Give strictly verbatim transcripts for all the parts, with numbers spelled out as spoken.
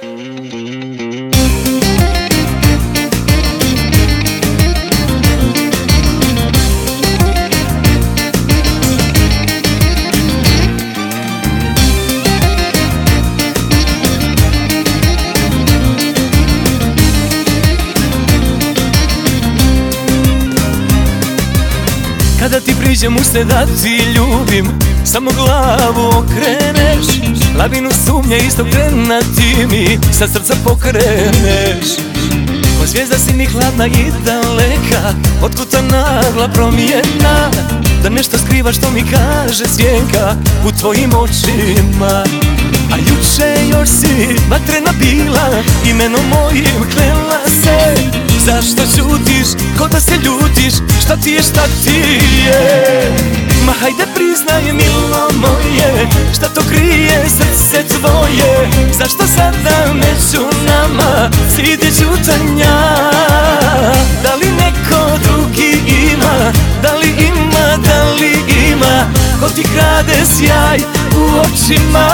Kada ti priđem u se da ti ljubim, samo glavu okreneš, lavinu sumnje istog trena ti mi sa srca pokreneš. Ko zvijezda si mi hladna i daleka, otkuta nagla promjena, da nešto skriva što mi kaže sjenka u tvojim očima. A juče još si vatrena bila, imenom mojim klela se. Zašto ćutiš, ko da se ljutiš, šta ti je, šta ti je? Ma hajde priznaj, milo moje, šta to krije srce tvoje? Zašto sada među nama sjede ćutanja? Da li neko drugi ima, da li ima, da li ima, ko ti krade sjaj u očima?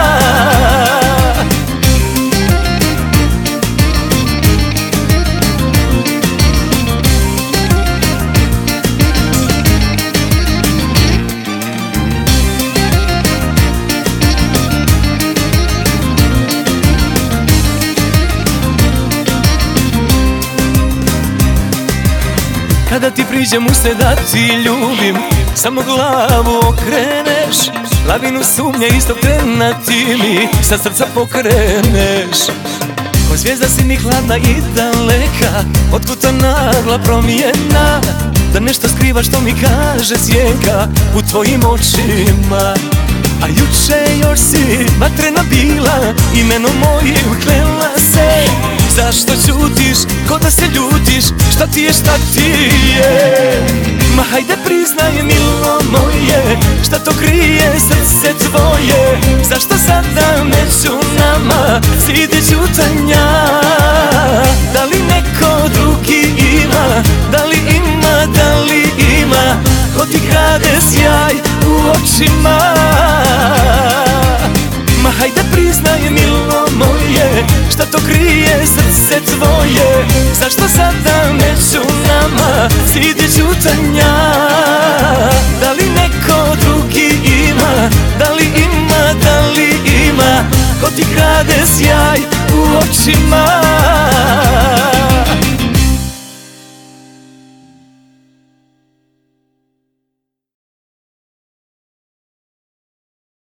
Kada ti priđem u se da ti ljubim, samo glavu okreneš, lavinu sumnje istog trena ti mi sa srca pokreneš. Ko zvijezda si mi hladna i daleka, otkuta nagla promjena, da nešto skriva što mi kaže sjenka u tvojim očima. A juče još si vatrena bila, imenom mojim klela se. Zašto ćutiš, ko da se ljutiš, šta ti je, šta ti je? Ma hajde priznaj, milo moje, šta to krije srce tvoje? Zašto sada među nama sjede ćutanja? Da li neko drugi ima, da li ima, da li ima, ko ti krade sjaj u očima? Ma hajde priznaj, milo moje, šta to krije srce tvoje? Zašto sada među nama sjede ćutanja? Da li neko drugi ima, da li ima, da li ima, ko ti krade sjaj u očima?